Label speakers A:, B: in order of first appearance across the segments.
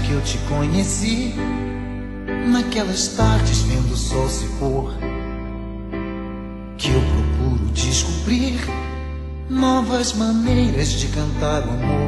A: que eu te conheci, naquelas tardes vendo o sol se pôr, que eu procuro descobrir novas maneiras de cantar o amor.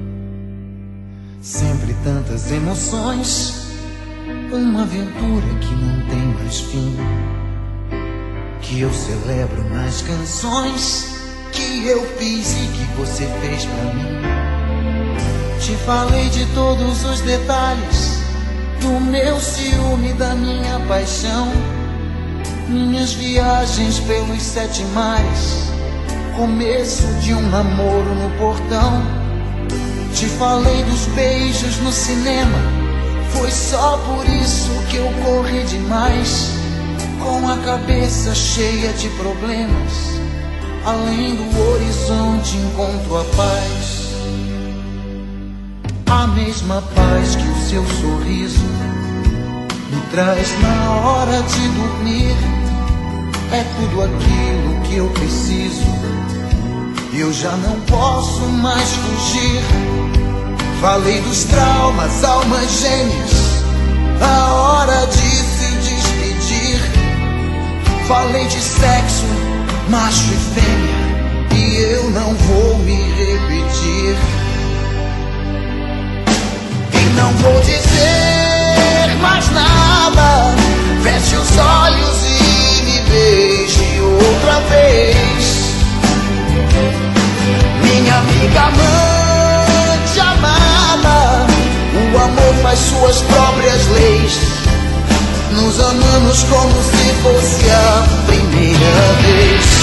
A: Sempre tantas emoções, uma aventura que não tem mais fim, que eu celebro nas canções que eu fiz e que você fez pra mim. Te falei de todos os detalhes do meu ciúme, da minha paixão, minhas viagens pelos 7 mares, começo de um namoro no portão. Te falei dos beijos no cinema, foi só por isso que eu corri demais, com a cabeça cheia de problemas. Além do horizonte encontro a paz, a mesma paz que o seu sorriso me traz na hora de dormir. É tudo aquilo que eu preciso, eu já não posso mais fugir. Falei dos traumas, almas gêmeas, a hora de se despedir. Falei de sexo, macho e fêmea, e eu não vou me repetir. E não vou dizer mais nada, feche os olhos e me beije outra vez. Minha amiga amante amada, o amor faz suas próprias leis. Nos amamos como se fosse a primeira vez.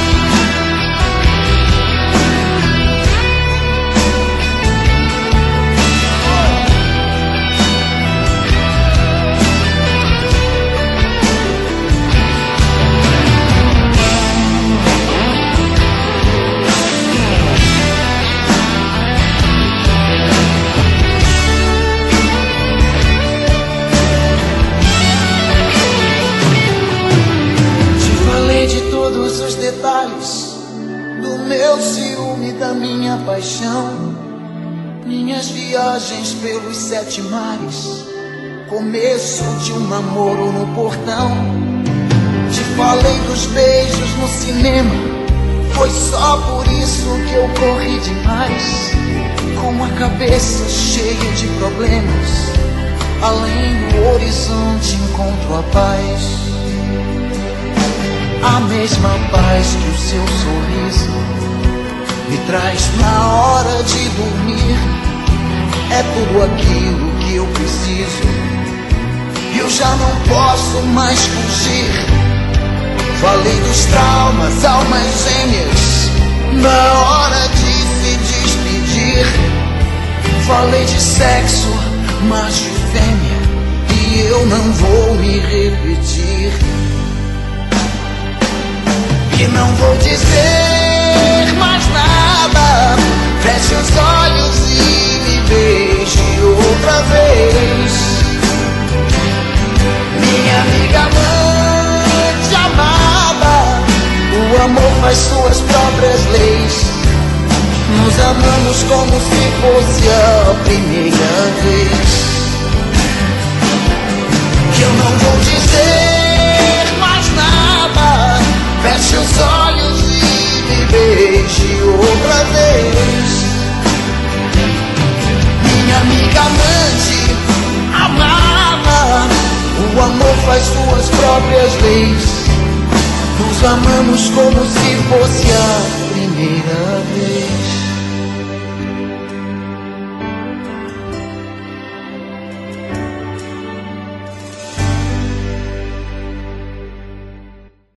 A: Do meu ciúme, da minha paixão, minhas viagens pelos 7 mares, começo de um namoro no portão. Te falei dos beijos no cinema, foi só por isso que eu corri demais, com a cabeça cheia de problemas. Além do horizonte encontro a paz, a mesma paz que o seu sorriso me traz na hora de dormir. É tudo aquilo que eu preciso, eu já não posso mais fugir. Falei dos traumas, almas gêmeas, na hora de se despedir. Falei de sexo, macho e fêmea, e eu não vou me repetir. E não vou dizer mais nada, feche os olhos e me beije outra vez. Minha amiga amante amada, o amor faz suas próprias leis. Nos amamos como se fosse a primeira vez. Que eu não vou dizer mais nada, feche os olhos e me beije outra vez. Minha amiga amante amada, o amor faz suas próprias leis. Nos amamos como se fosse a primeira vez.